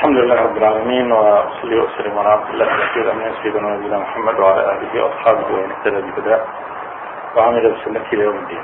الحمد لله رب العالمين، وأصلي وأسلم على عبد الله ورسوله أمين سيدنا ونبينا محمد وعلى آله وأصحابه ومن اهتدى بهداه وعمل بسنته إلى يوم الدين.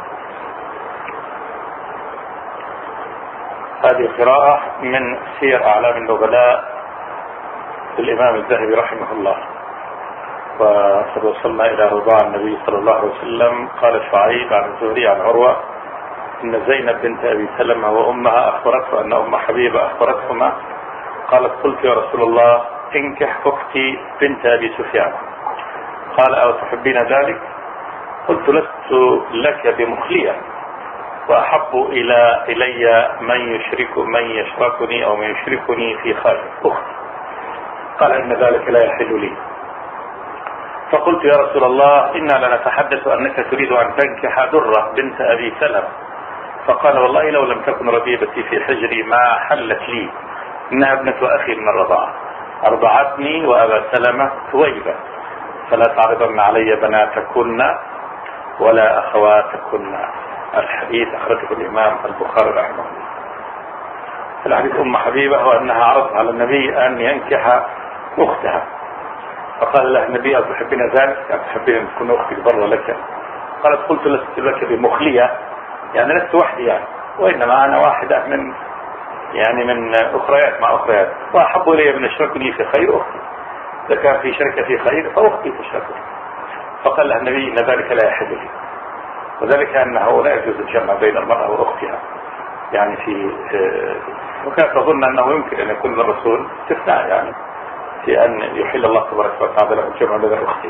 هذه قراءة من سير أعلام النبلاء للإمام الذهبي رحمه الله. وقد وصلنا إلى رضاع النبي صلى الله عليه وسلم. قال شعيب عن الزهري عن عروة إن زينب بنت أبي سلمة وأمها أخبرته أن أم حبيبة أخبرتهما قالت قلت يا رسول الله انكح أختي بنت أبي سفيان. قال أو تحبين ذلك؟ قلت لست لك بمخلية، وأحب إلي من يشركني أو من يشركني في خير أختي. قال إن ذلك لا يحل لي. فقلت يا رسول الله إنا لنتحدث أنك تريد أن تنكح درة بنت أبي سلمة. فقال والله لو لم تكن ربيبتي في حجري ما حلت لي، إنها ابنة أخي من الرضاعة، أرضعتني وأبا سلمة ثويبة، فلا تعرضن علي بناتكن ولا أخواتكن. الحديث أخرجه الإمام البخاري رحمه الله. الحديث أم حبيبة هو أنها عرضت على النبي أن ينكح أختها، فقال لها النبي أتحبين ذلك؟ أتحبين أن تكون أختك برا لك؟ قالت قلت لست لك بمخلية، يعني لست وحدي يعني، وإنما أنا واحدة من أخريات مع أخريات، وأحب إلي من يشركني في خير أختي، إذا كان في شركة في خير فأختي تشركني. فقال لها النبي إن ذلك لا يحل لي، وذلك أنه لا يجوز الجمع بين المرأة وأختها، يعني وكانت تظن أنه يمكن أن يكون الرسول استثناء، يعني في أن يحل الله تبارك وتعالى له الجمع بين أختي.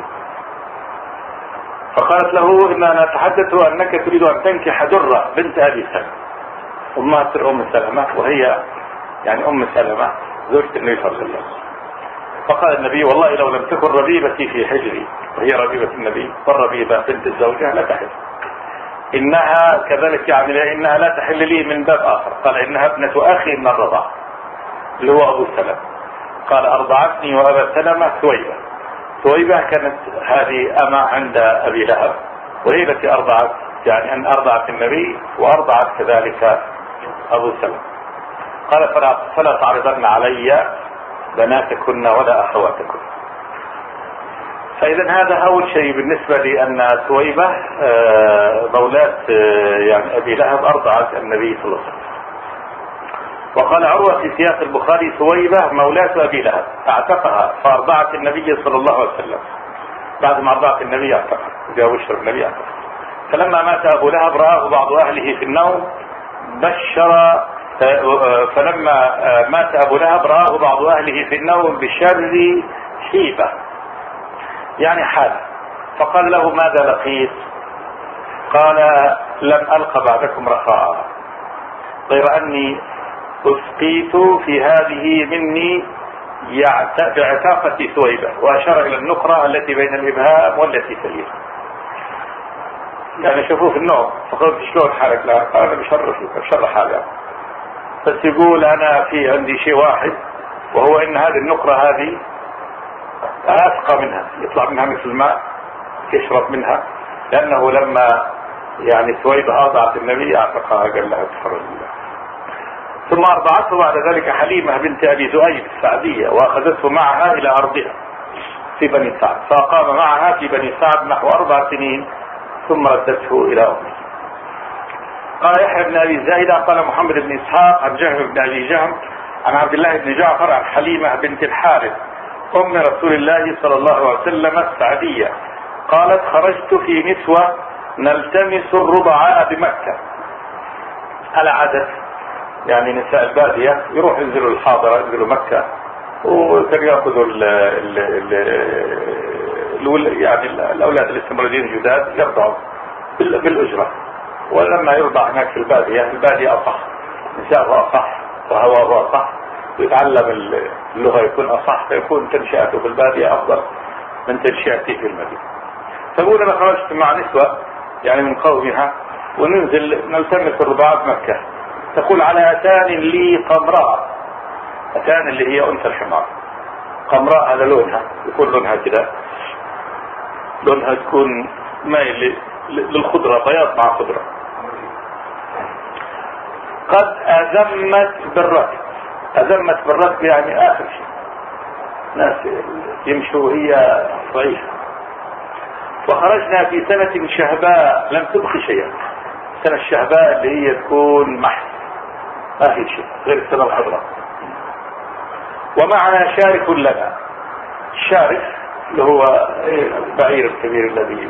فقالت له إننا نتحدث أنك تريد أن تنكح درة بنت أبي سلمة. أمها تصير أم سلمة، وهي يعني أم سلمة زوجة النبي صلى الله عليه وسلم. فقال النبي والله لو لم تكن ربيبتي في حجري، وهي ربيبة النبي، والربيبة بنت الزوجة لا تحل، إنها كذلك يعني إنها لا تحل لي من باب آخر. قال إنها ابنة أخي من الرضاعة اللي هو أبو سلمة. قال أرضعتني وأبا سلمة ثويبة. ثويبة كانت هذه أما عند أبي لهب، وهي التي أرضعت، يعني أن أرضعت النبي وأرضعت كذلك أبو سلمة. قال فلا تعرضن علي بناتكن ولا أخواتكن. فإذا هذا أول شيء بالنسبة لأن ثويبة مولاة يعني أبي لهب أرضعت النبي صلى الله عليه وسلم. وقال عروة في سياق البخاري ثويبة مولاة أبي لهب اعتقها فأرضعت النبي صلى الله عليه وسلم. بعد ما أرضعت النبي اعتقها، جاء بشر النبي اعتقها. فلما مات أبو لهب رآه بعض أهله في النوم فلما مات أبو لهب رآه بعض أهله في النوم بشر حيبة، يعني حال. فقال له ماذا لقيت؟ قال لم ألق بعدكم رخاء، غير أني أسقيت في هذه مني بعتاقة ثويبة، وأشار إلى النقرة التي بين الإبهام والتي تليها. يعني شوفوه في النوم، فقلت شلون حالك؟ لا قال أنا بشر حالك، بس يقول أنا في عندي شيء واحد، وهو إن هذه النقرة هذه أسقى منها، يطلع منها مثل الماء يشرب منها، لأنه لما يعني ثويبة أرضعت النبي أعتقها، قال لها تفرج الله. ثم أرضعته بعد ذلك حليمة بنت أبي ذؤيب السعدية، وأخذته معها إلى أرضها في بني سعد، فأقام معها في بني سعد نحو 4 سنين، ثم ردته إلى أمه. قال يحيى بن أبي زاهدة قال محمد بن إسحاق عن جهم بن أبي جهم عن عبد الله بن جعفر عن حليمة بنت الحارث أم رسول الله صلى الله عليه وسلم السعدية قالت خرجت في نسوة نلتمس الرضعاء بمكة. على عادة يعني نساء البادية يروح ينزلوا الحاضرة، ينزلوا مكة، وكانوا يأخذوا يعني الأولاد الاستمراريين الجداد يرضعوا بالأجرة. ولما يرضع هناك في البادية أصح، نساءه أصح وهواه أصح، ويتعلم اللغة يكون أصح، فيكون تنشئته في البادية أفضل من تنشئته في المدينة. فقول أنا خرجت مع نسوة يعني من قومها وننزل نلتمس الرضاعات مكة. تقول على أتان لي قمراء، أتان اللي هي أنثى الحمار، قمراء على لونها، يكون لونها كده، لونها تكون مايل للخضرة، بياض مع خضرة. قد أذمت بالركب، أذمت بالركب يعني آخر شيء، ناس يمشوا وهي ضعيفة. وخرجنا في سنة شهباء لم تبخ شيئا، السنة الشهباء اللي هي تكون محس ما في شيء غير السنة الخضراء. ومعنا شارف لنا، الشارف اللي هو البعير الكبير الذي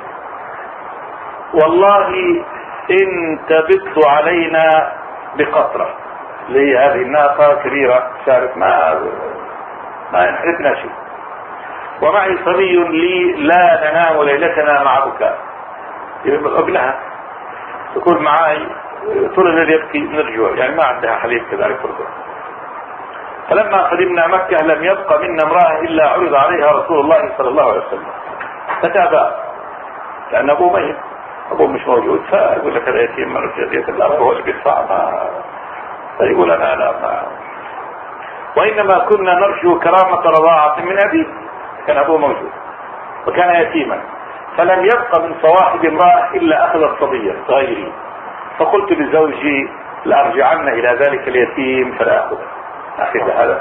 والله إن تبت علينا بقطرة، اللي هي هذه الناقة كبيرة شارف ما يحرقنا شيء. ومعي صبي لي لا ننام ليلتنا مع بكاء، ابنها تكون معي طول الليل يبكي من الجوع، يعني ما عندها حليب كذلك برضه. فلما قدمنا مكة لم يبق منا امرأة إلا عرض عليها رسول الله صلى الله عليه وسلم فتابع، لأن أبوه ميت، أبوه مش موجود، فيقول لك اليتيم من رجالية الأب هو اللي بيدفع، فيقول أنا لا ما. وإنما كنا نرجو كرامة رضاعة من أبيه، كان أبوه موجود وكان يتيما، فلم يبق من صواحب امرأة إلا أخذ الصبية غيري. فقلت لزوجي لأرجعن إلى ذلك اليتيم فلا أخذه. أخذ هذا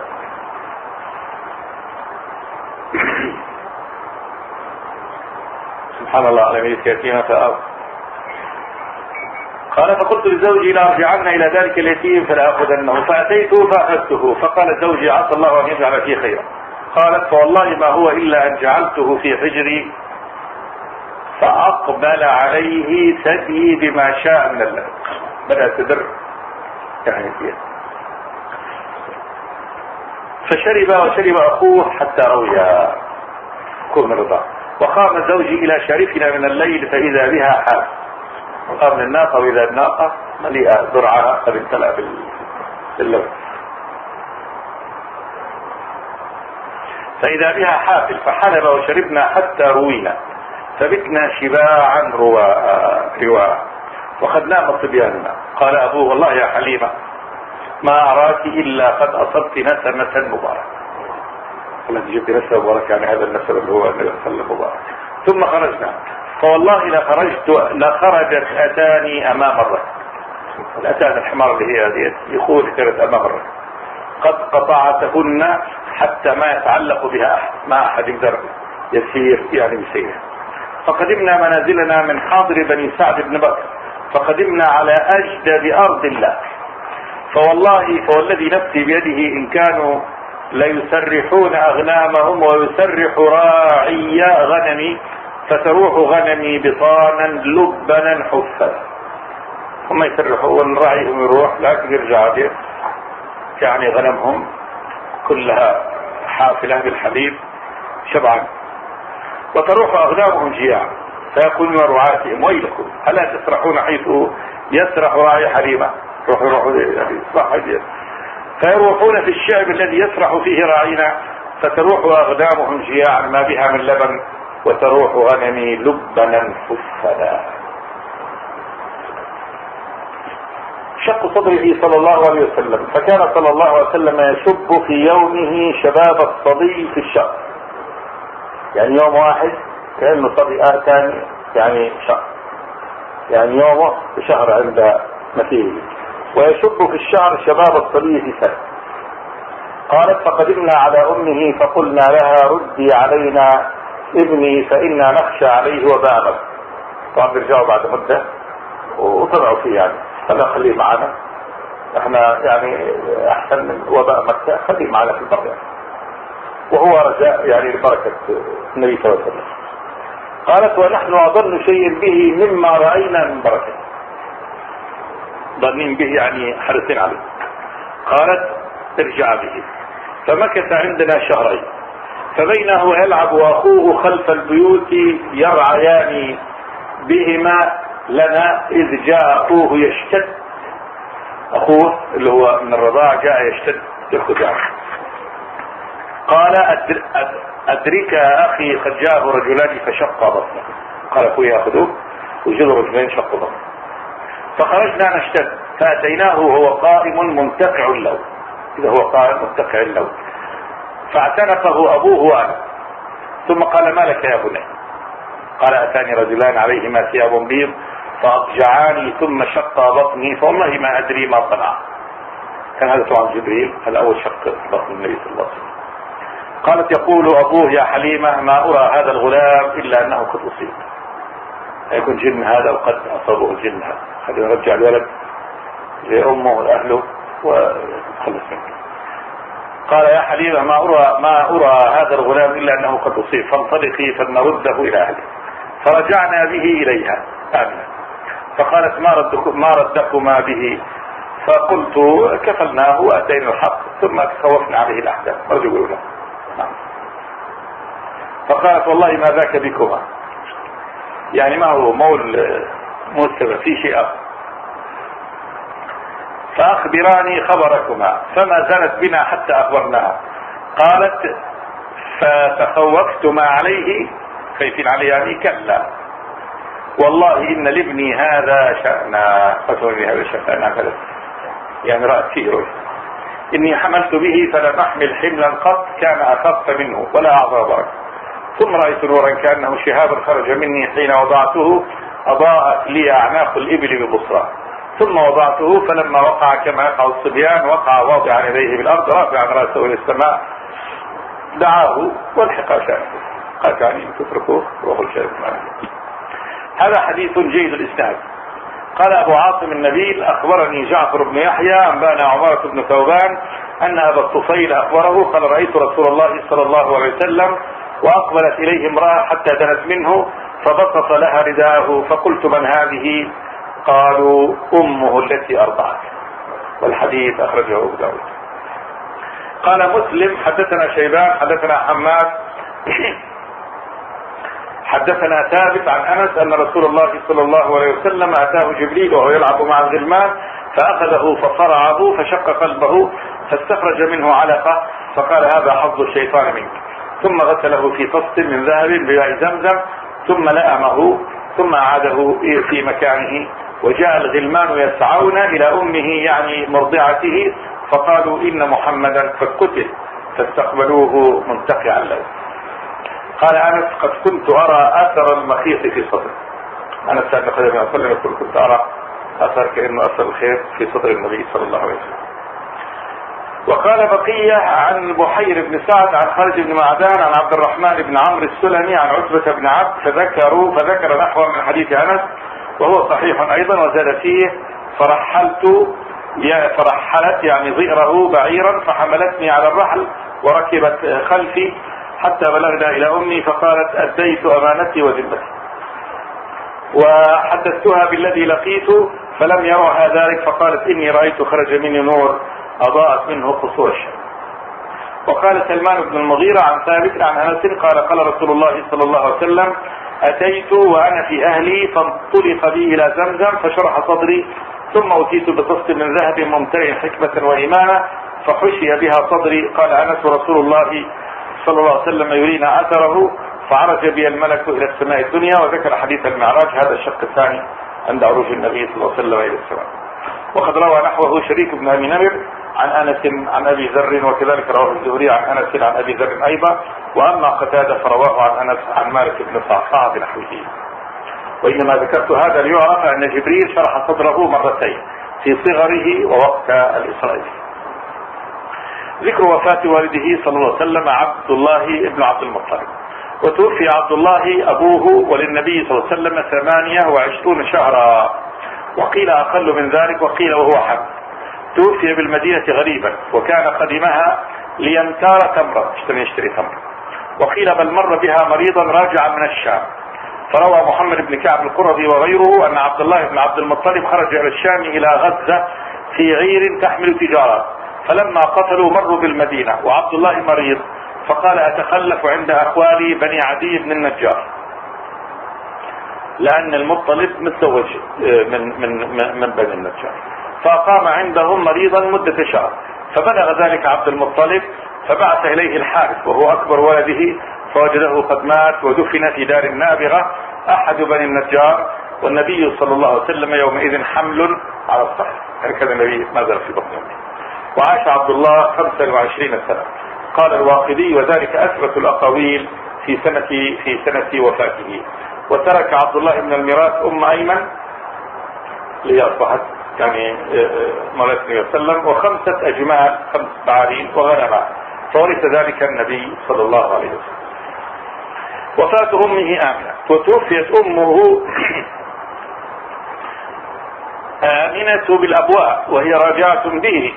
سبحان الله على ميت يتيمة فأخذ. قال فقلت لزوجي لأرجعن إلى ذلك اليتيم فلا أخذنه، فأتيته فأخذته. فقال زوجي عسى الله أن يجعل فيه خيرا. قالت فوالله ما هو إلا أن جعلته في حجري فأقبل عليه ثدي بما شاء من اللبن، بدأ تدر يعني فيه. فشرب وشرب أخوه حتى رويا كل من رضا. وقام زوجي إلى شريفنا من الليل فإذا بها حاف، وقام الناقة وإذا الناقة مليئة ذرعها قد امتلأ باللبن، فإذا بها حافل فحلب وشربنا حتى روينا، فبتنا شباعا رواء وقد نام صبياننا. قال أبوه والله يا حليمة ما أراك إلا قد أصبت نسمة مبارك. الذي جبت نسمة مبارك يعني هذا النسم اللي هو النبي صلى الله عليه وسلم. ثم خرجنا، فوالله لخرجت أتاني أمام الركب، الأتان الحمار اللي هي هذه يخول كانت أمام الركب، قد قطعتهن حتى ما يتعلق بها أحد، ما أحد يقدر يسير يعني بسيره. فقدمنا منازلنا من حاضر بني سعد بن بكر، فقدمنا على أجدد أرض الله. فوالذي نفسي بيده إن كانوا ليسرحون أغنامهم ويسرح راعي غنمي فتروح غنمي بطانا لبنا حفا. هم يسرحون راعيهم يروح لكن يرجع يعني غنمهم كلها حافلة بالحليب شبعا، وتروح أغنامهم جياعا فيقولون رعاتهم ويلكم ألا تسرحون حيث يسرح راعي حليمة، روحوا يعني فيروحون في الشعب الذي يسرح فيه راعينا فتروح أغنامهم جياعا ما بها من لبن وتروح غنمي لبنا حفلا. شق صدره صلى الله عليه وسلم، فكان صلى الله عليه وسلم يشب في يومه شباب الصبي في الشهر، يعني يوم واحد كأنه صبي ثاني يعني شهر، يعني يومه بشهر عند مثيله، ويشب في الشهر شباب الصبي في سنة. قالت فقدمنا على أمه فقلنا لها ردي علينا ابني فإنا نخشى عليه وباء. طبعا بيرجعوا بعد مدة وطلعوا فيه يعني خلينا خليه معنا، احنا يعني احسن من وباء مكة، خليه معنا في البقية، وهو رجاء يعني لبركة النبي صلى الله عليه وسلم. قالت ونحن أظن شيء به مما رأينا من بركة، ظنين به يعني حريصين عليه. قالت ارجع به. فمكث عندنا شهرين، فبينه يلعب واخوه خلف البيوت يرعيان بهما لنا اذ جاء اخوه يشتد، اخوه اللي هو من الرضاع جاء يشتد الخزاع. قال ادرك يا اخي قد جاءه رجلان فشق بطنه. قال اخوي ياخذوه وجدوا رجلين شقوا بطنه. فخرجنا نشتد فاتيناه وهو قائم منتقع اللون، اذا هو قائم منتقع اللون، فاعتنقه ابوه وانا، ثم قال ما لك يا بني؟ قال اتاني رجلان عليهما ثياب بيض فاضجعاني ثم شق بطني فوالله ما ادري ما صنع. كان هذا طبعا جبريل، هذا أول شق بطن النبي صلى الله عليه وسلم. قالت يقول أبوه يا حليمة ما أرى هذا الغلام إلا أنه قد أصيب، يكون جن هذا وقد أصابه الجن هذا، خلينا نرجع الولد لأمه وأهله وخلص منه. قال يا حليمة ما أرى هذا الغلام إلا أنه قد أصيب، فانطلقي فلنرده إلى أهله. فرجعنا به إليها آمنا. فقالت ما ردكما به؟ فقلت كفلناه وأتينا الحق ثم خوفنا عليه الأحداث. رجعوا له. فقالت والله ما ذاك بكما، يعني ما هو مو السبب في شيء آخر. فأخبراني خبركما، فما زالت بنا حتى أخبرناها. قالت فتخوفتما عليه، خايفين عليه يعني؟ كلا والله إن لابني هذا شأنا، فتوني هذا شأنا يعني رأت فيه رؤيا. إني حملت به فلم أحمل حملا قط كان أخف منه ولا أعظم بركة. ثم رأيت نورا كأنه شهاب خرج مني حين وضعته أضاءت لي أعناق الإبل ببصرى. ثم وضعته فلما وقع كما يقع الصبيان وقع واضعا يديه بالأرض رافعا رأسه إلى السماء دعاه والحق شأنه. قال يعني تتركوه روحوا الشيء. هذا حديث جيد الإسناد. قال أبو عاصم النبيل أخبرني جعفر بن يحيى أنبانا عمارة بن ثوبان أن أبا الطفيل أخبره قال رأيت رسول الله صلى الله عليه وسلم وأقبلت إليه امرأة حتى دنت منه فبسط لها رداءه فقلت من هذه؟ قالوا أمه التي أرضعت. والحديث أخرجه أبو داود. قال مسلم حدثنا شيبان حدثنا حماد حدثنا ثابت عن أنس أن رسول الله صلى الله عليه وسلم أتاه جبريل وهو يلعب مع الغلمان فأخذه فصرعه فشق قلبه فاستخرج منه علقة فقال هذا حظ الشيطان منك، ثم غسله في طست من ذهب بماء زمزم ثم لأمه ثم أعاده في مكانه. وجاء الغلمان يسعون إلى أمه يعني مرضعته فقالوا إن محمدا قد قتل فاستقبلوه منتقعا له. قال أنس قد كنت أرى أثر المخيط في صدره. أنس سألنا قدم أصلي يقول كنت أرى أثر كأنه أثر الخيط في صدر النبي صلى الله عليه وسلم. وقال بقية عن بحير بن سعد عن خالد بن معدان عن عبد الرحمن بن عمرو السلمي عن عتبة بن عبد فذكر نحو من حديث أنس وهو صحيح أيضا وزاد فيه فرحلت يعني ضئره بعيرا فحملتني على الرحل وركبت خلفي حتى بلغنا إلى أمي فقالت أديت أمانتي وذمتي وحدثتها بالذي لقيته فلم يرها ذلك فقالت إني رأيت خرج مني نور أضاءت منه قصور الشمس. وقال سلمان بن المغيرة عن ثابت عن أنس قال رسول الله صلى الله عليه وسلم أتيت وأنا في أهلي فانطلق بي إلى زمزم فشرح صدري ثم أتيت بطست من ذهب ممتلئ حكمة وإيمانة فحشي بها صدري. قال أنس رسول الله صلى الله عليه وسلم يرينا أثره فعرج بي الملك إلى السماء الدنيا. وذكر حديث المعراج هذا الشق الثاني عند عروج النبي صلى الله عليه وسلم إلى السماء. وقد روى نحوه شريك بن أبي نمر عن أنس عن أبي ذر وكذلك رواه الزهري عن أنس عن أبي ذر أيضا. وأما قتادة فرواه عن أنس عن مالك بن صعصع بنحوه. وإنما ذكرت هذا ليعرف أن جبريل شرح صدره مرتين في صغره ووقت الإسراء. ذكر وفاة والده صلى الله عليه وسلم عبد الله بن عبد المطلب. وتوفي عبد الله أبوه وللنبي صلى الله عليه وسلم 28 شهرا وقيل أقل من ذلك وقيل وهو حمل. توفي بالمدينة غريبا وكان قدمها ليمتار تمرا يشتري تمر. وقيل بل مر بها مريضا راجعا من الشام. فروى محمد بن كعب القرظي وغيره أن عبد الله بن عبد المطلب خرج إلى الشام إلى غزة في عير تحمل تجارة فلما قتلوا مروا بالمدينة وعبد الله مريض فقال أتخلف عند أخوالي بني عدي بن النجار لأن المطلب متزوج من بني النجار فأقام عندهم مريضا مدة شهر فبلغ ذلك عبد المطلب فبعث إليه الحارث وهو أكبر ولده فوجده قد مات ودفن في دار النابغة أحد بني النجار والنبي صلى الله عليه وسلم يومئذ حمل على الصحيح. هكذا النبي ما زال في بطن أمه. وعاش عبد الله 25 سنة. قال الواقدي وذلك أثبت الأقاويل في سنة وفاته. وترك عبد الله بن الميراث أم أيمن اللي أصبحت يعني مولى النبي صلى الله عليه وسلم، و5 أجمال 5 بعارين وغنمات، فورث ذلك النبي صلى الله عليه وسلم. وفاة أمه آمنة، وتوفيت أمه آمنة بالأبواء وهي راجعة به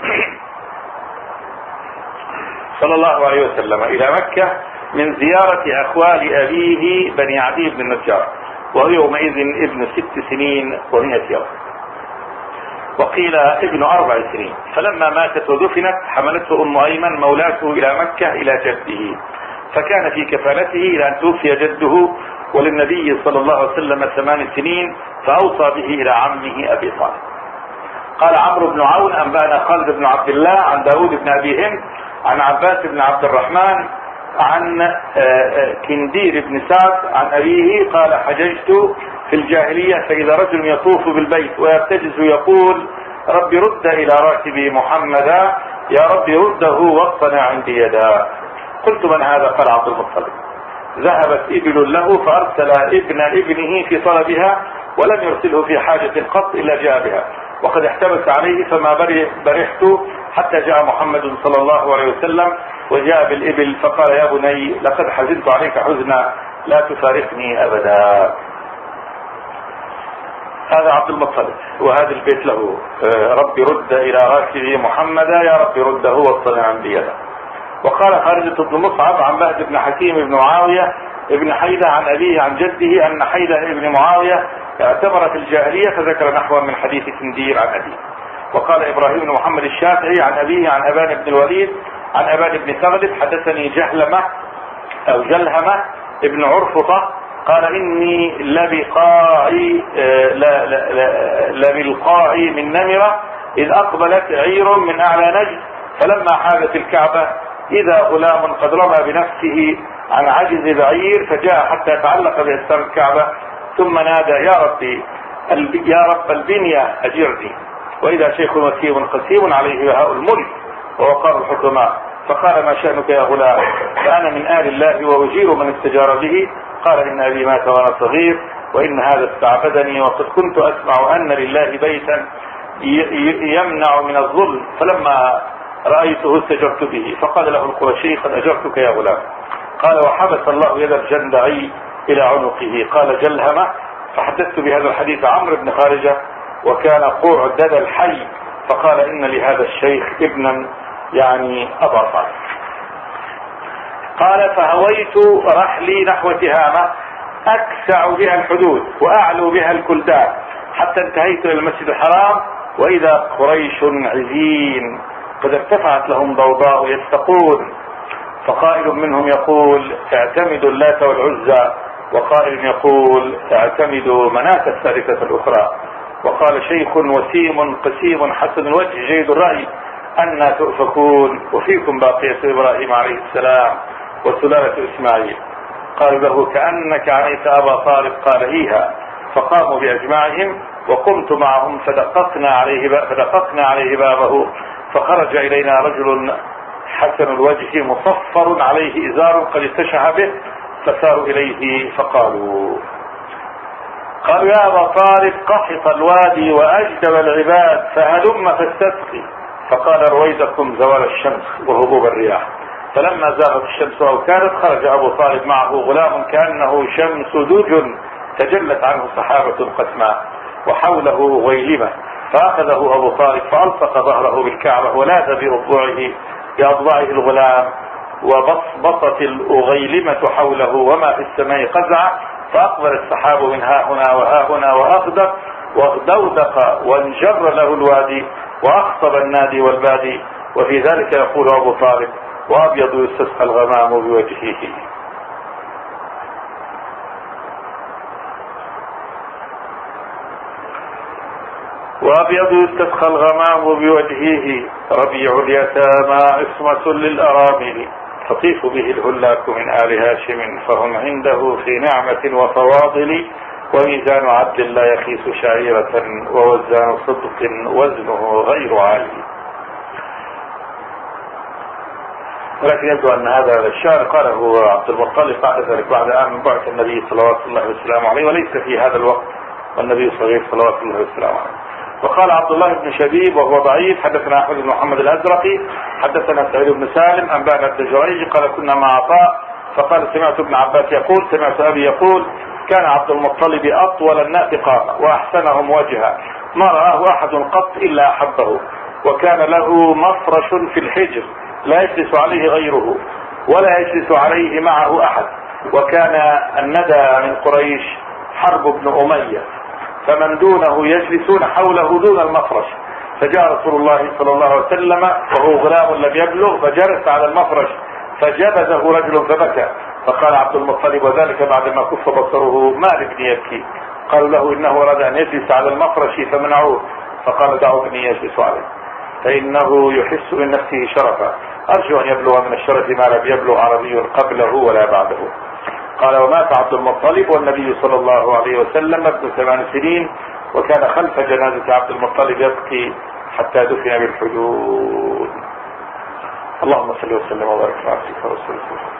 صلى الله عليه وسلم إلى مكة من زيارة أخوال أبيه بني عدي بن النجار، وهو يومئذ ابن 6 سنين و100 يوم، وقيل ابن 4 سنين. فلما ماتت ودفنت حملته أم أيمن مولاته إلى مكة إلى جده، فكان في كفالته إلى أن توفي جده، وللنبي صلى الله عليه وسلم 8 سنين، فأوصى به إلى عمه أبي طالب. قال عمرو بن عون أنبأنا خالد بن عبد الله عن داود بن أبي هند عن عباس بن عبد الرحمن عن كندير بن سعد عن أبيه قال حججت في الجاهلية فإذا رجل يطوف بالبيت ويرتجز يقول رب رد إلى راكبي محمدا، يا رب رده واقطنا عندي يدا. قلت من هذا؟ قال عبد المطلب. ذهبت إبل له فأرسل ابن ابنه في طلبها ولم يرسله في حاجة قط إلا جاء بها، وقد احتبس عليه فما برحت حتى جاء محمد صلى الله عليه وسلم وجاء بالإبل، فقال يا بني لقد حزنت عليك حزنا لا تفارقني أبدا. هذا عبد المطلب، وهذا البيت له رب رد إلى راكبه محمدا، يا رب رده واقطنا عندي يدا. وقال خالد بن مصعب عن بهد بن حكيم بن معاوية ابن حيدة عن أبيه عن جده أن حيدة ابن معاوية اعتبر في الجاهلية، فذكر نحوا من حديث كندير عن أبيه. وقال إبراهيم بن محمد الشافعي عن أبيه عن أبان بن الوليد عن أبان بن ثغلب حدثني جهلمة أو جلهمة ابن عرفطة قال إني لبالقاعي من نمرة إذ أقبلت عير من أعلى نجد، فلما حاذت الكعبة إذا غلام قد رمى بنفسه عن عجز بعير فجاء حتى تعلق بأستار الكعبة ثم نادى يا رب البنية أجرني، وإذا شيخ وسيم قسيم عليه بهاء الملك ووقار الحكماء، فقال ما شأنك يا غلام؟ فأنا من آل الله وأجير من استجار به. قال إن أبي مات وأنا صغير وإن هذا استعبدني، وقد كنت أسمع أن لله بيتا يمنع من الظلم، فلما رأيته استجرت به. فقال له القرشي قد أجرتك يا غلام. قال وحبس الله يد الجندعي إلى عنقه. قال جلهمة فحدثت بهذا الحديث عمرو بن خارجة وكان قوع دد الحي، فقال إن لهذا الشيخ ابنا يعني أبا طالب. قال فهويت رحلي نحو تهامة أكسع بها الحدود وأعلو بها الكلدان حتى انتهيت إلى المسجد الحرام، وإذا قريش عزين قد ارتفعت لهم ضوضاء يستقون، فقائل منهم يقول اعتمدوا اللات والعزى، وقائل يقول اعتمدوا مناة الثالثة الأخرى. وقال شيخ وسيم قسيم حسن الوجه جيد الرأي أنا تؤفكون وفيكم باقية إبراهيم عليه السلام وسلالة إسماعيل. قالوا له كأنك عنيت أبا طالب. قال إيها. فقاموا بأجمعهم وقمت معهم فدققنا عليه بابه، فخرج إلينا رجل حسن الوجه مصفر عليه إزار قد اتشح به، فساروا إليه فقالوا يا أبا طالب قحط الوادي وأجدب العباد فهلم فاستسقي. فقال رويدكم زوال الشمس وهبوب الرياح. فلما زاغت الشمس أو كانت خرج أبو طالب معه غلام كأنه شمس دج تجلت عنه سحابة قسماء وحوله غيلمة، فأخذه أبو طالب فألصق ظهره بالكعبة ولاذ بأضلاعه الغلام، وبصبصت الغيلمة حوله وما في السماء قزع، فأقبل السحاب من ها هنا وها هنا وأخدق ودودق وانجر له الوادي وأخطب النادي والبادي. وفي ذلك يقول أبو طالب وأبيض يستسقى الغمام بوجهه. وأبيض يستسقى الغمام بوجهه ربيع اليتامى عصمة للأرامل، تطيف به الهلاك من آل هاشم فهم عنده في نعمة وفواضل، وميزان عدل لا يخيس شعيرة ووزان صدق وزنه غير عالي. ولكن يبدو أن هذا الشعر قاله عبد المطلب بعد ذلك بعد أن بعث النبي صلوات الله وسلامه عليه، وليس في هذا الوقت والنبي صلوات الله وسلامه عليه. وقال عبد الله بن شبيب وهو ضعيف حدثنا احمد بن محمد الازرقي حدثنا سعيد بن سالم انبانا ابن جريج قال كنا مع عطاء فقال سمعت ابن عباس يقول سمعت ابي يقول كان عبد المطلب اطول الناس قامه واحسنهم وجها ما رآه احد قط الا احبه وكان له مفرش في الحجر لا يجلس عليه غيره ولا يجلس عليه معه احد وكان الندى من قريش حرب بن أمية فمن دونه يجلسون حوله دون المفرش فجاء رسول الله صلى الله عليه وسلم وهو غلام لم يبلغ فجلس على المفرش فجبزه رجل فبكى فقال عبد المطلب وذلك بعدما كف بصره ما لابني يبكي قالوا له انه اراد ان يجلس على المفرش فمنعوه فقال دعوا ابني يجلس عليه فانه يحس من نفسه شرفا ارجو ان يبلغ من الشرف ما لم يبلغ عربي قبله ولا بعده. قال ومات عبد المطلب والنبي صلى الله عليه وسلم ابن 8 سنين وكان خلف جنازة عبد المطلب يبكي حتى دفن بالحدود. اللهم صل وسلم وبارك على عبدك ورسولك.